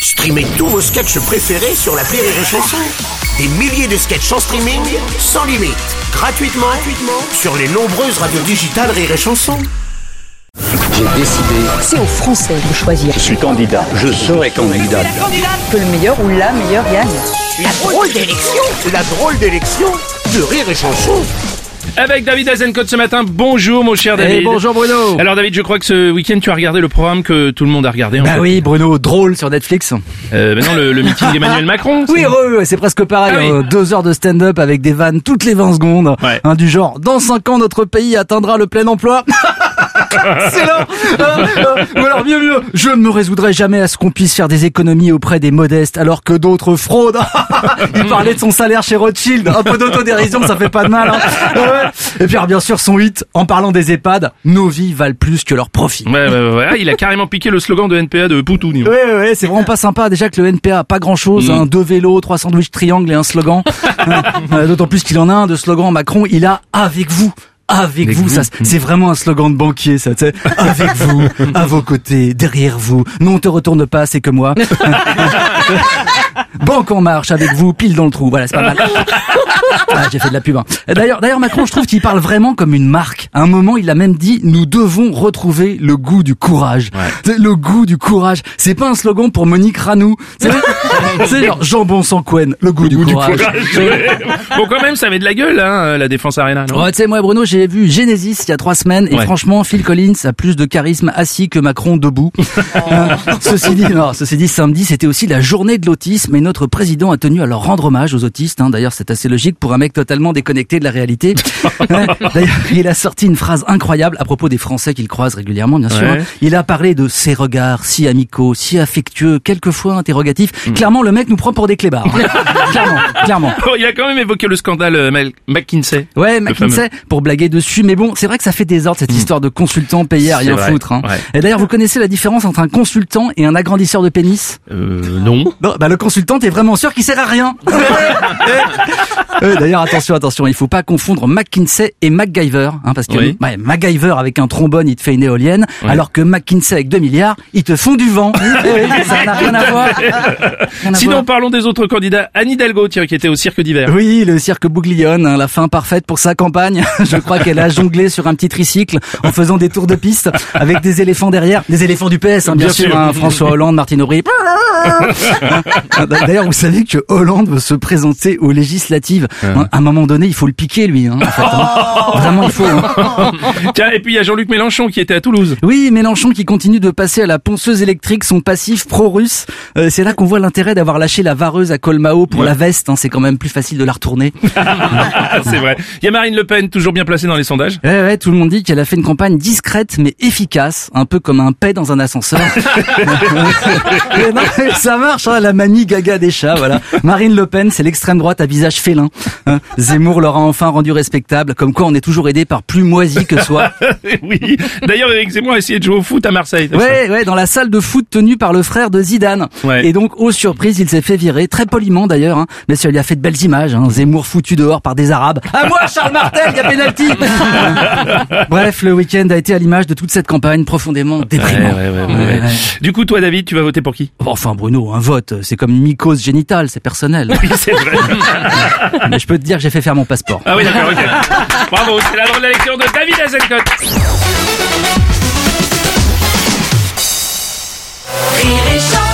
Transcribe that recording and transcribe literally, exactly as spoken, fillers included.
Streamez tous vos sketchs préférés sur l'appli Rire et Chanson. Des milliers de sketchs en streaming, sans limite, gratuitement, gratuitement sur les nombreuses radios digitales Rire et Chanson. J'ai décidé. C'est aux Français de choisir. Je suis candidat. Je serai candidat. Que le meilleur ou la meilleure gagne. La drôle d'élection, la drôle d'élection de Rire et Chanson. Avec David Azencott ce matin. Bonjour mon cher David. Et bonjour Bruno. Alors David, je crois que ce week-end tu as regardé le programme que tout le monde a regardé. En bah fait. oui Bruno, drôle sur Netflix. Euh, maintenant le, le meeting d'Emmanuel Macron. Oui, re, c'est presque pareil. Ah oui. euh, deux heures de stand-up avec des vannes toutes les vingt secondes. Ouais. Hein, du genre, dans cinq ans notre pays atteindra le plein emploi. C'est là. Euh, euh, ou alors mieux mieux, je ne me résoudrai jamais à ce qu'on puisse faire des économies auprès des modestes alors que d'autres fraudent. Il parlait de son salaire chez Rothschild. Un peu d'autodérision, ça fait pas de mal. Hein. Ouais. Et puis alors, bien sûr son hit en parlant des EHPAD, nos vies valent plus que leurs profits. Ouais, ouais, ouais, ouais. Il a carrément piqué le slogan de N P A de Poutou. Ouais, ouais, ouais, c'est vraiment pas sympa. Déjà que le N P A a pas grand chose, Mm. hein, deux vélos, trois sandwichs triangles et un slogan. euh, D'autant plus qu'il en a un de slogan. Macron, il a avec vous. Avec, Avec vous, vous. ça, c'est vraiment un slogan de banquier, ça, tu sais. Avec vous, à vos côtés, derrière vous. Non, te retourne pas, c'est que moi. Banque en marche avec vous, pile dans le trou. Voilà, c'est pas mal. Ah, j'ai fait de la pub. Hein. D'ailleurs, d'ailleurs, Macron, je trouve qu'il parle vraiment comme une marque. À un moment, il a même dit, nous devons retrouver le goût du courage. Ouais. Le goût du courage. C'est pas un slogan pour Monique Ranou. C'est, c'est genre jambon sans couenne. Le goût, Le du, goût courage. du courage. Ouais. Bon quand même ça avait de la gueule hein, la Défense Arena. Non Ouais, tu sais, moi, Bruno, j'ai vu Genesis il y a trois semaines et Ouais. franchement, Phil Collins a plus de charisme assis que Macron debout. Euh, ceci dit, non, ceci dit, samedi, c'était aussi la journée de l'autisme et notre président a tenu à leur rendre hommage aux autistes. Hein. D'ailleurs, c'est assez logique pour un mec totalement déconnecté de la réalité. Ouais. D'ailleurs, il a sorti une phrase incroyable à propos des Français qu'il croise régulièrement, bien sûr. Ouais. Hein. Il a parlé de ses regards si amicaux, si affectueux, quelquefois interrogatifs. Mm. Clairement, le mec nous prend pour des clébards. clairement, clairement. Oh, il a quand même évoqué le scandale euh, Mel- McKinsey. Ouais, Le McKinsey, pour blaguer dessus. Mais bon, c'est vrai que ça fait désordre, cette histoire de consultant payé à rien C'est vrai, foutre. Hein. ouais. Et d'ailleurs, vous connaissez la différence entre un consultant et un agrandisseur de pénis? Euh, non. Non, bah le consultant, t'es vraiment sûr qu'il sert à rien. Euh, D'ailleurs, attention, attention, il faut pas confondre McKinsey et MacGyver, hein, parce que Oui. ouais, MacGyver avec un trombone, il te fait une éolienne, Ouais. alors que McKinsey avec deux milliards, ils te font du vent. Eh oui, ça n'a rien à voir. Rien à Sinon voir. parlons des autres candidats. Anne Hidalgo tiens qui était au cirque d'hiver. Oui, le cirque Bouglione, hein, la fin parfaite pour sa campagne. Je crois qu'elle a jonglé sur un petit tricycle en faisant des tours de piste avec des éléphants derrière, des éléphants du P S, hein, bien, Bien sûr, sûr. hein, François Hollande, Martine Aubry. D'ailleurs, vous savez que Hollande veut se présenter aux législatives. Hein, à un moment donné, il faut le piquer, lui. Hein, en fait, hein. Vraiment, il faut. Hein. Tiens et puis il y a Jean-Luc Mélenchon qui était à Toulouse. Oui, Mélenchon qui continue de passer à la ponceuse électrique son passif pro-russe. Euh, c'est là qu'on voit l'intérêt d'avoir lâché la vareuse à Colmao pour Ouais. la veste. Hein, c'est quand même plus facile de la retourner. C'est vrai. Il y a Marine Le Pen toujours bien placée dans les sondages. Ouais, ouais, tout le monde dit qu'elle a fait une campagne discrète mais efficace, un peu comme un paix dans un ascenseur. Mais non, mais ça marche, hein, la manie gaga des chats, voilà. Marine Le Pen, c'est l'extrême droite à visage félin. Hein. Zemmour l'aura enfin rendu respectable, comme quoi on est toujours aidé par plus moisi que soi. Oui. D'ailleurs Éric Zemmour a essayé de jouer au foot à Marseille. Ouais, ouais, dans la salle de foot tenue par le frère de Zidane. Ouais. Et donc, aux surprises, il s'est fait virer, très poliment d'ailleurs, hein, mais ça lui a fait de belles images, hein. Zemmour foutu dehors par des Arabes. À moi, Charles Martel, il y a pénalty. Bref, le week-end a été à l'image de toute cette campagne profondément déprimante. Ouais, ouais, ouais, ouais, ouais. Ouais. Du coup toi David tu vas voter pour qui? Enfin, Bruno, un vote, c'est comme une mycose génitale, c'est personnel. Oui c'est vrai. Mais je peux te dire que j'ai fait faire mon passeport. Ah oui d'accord ok. Bravo c'est la drôle d'élection de David Azencott. Rire et chanson.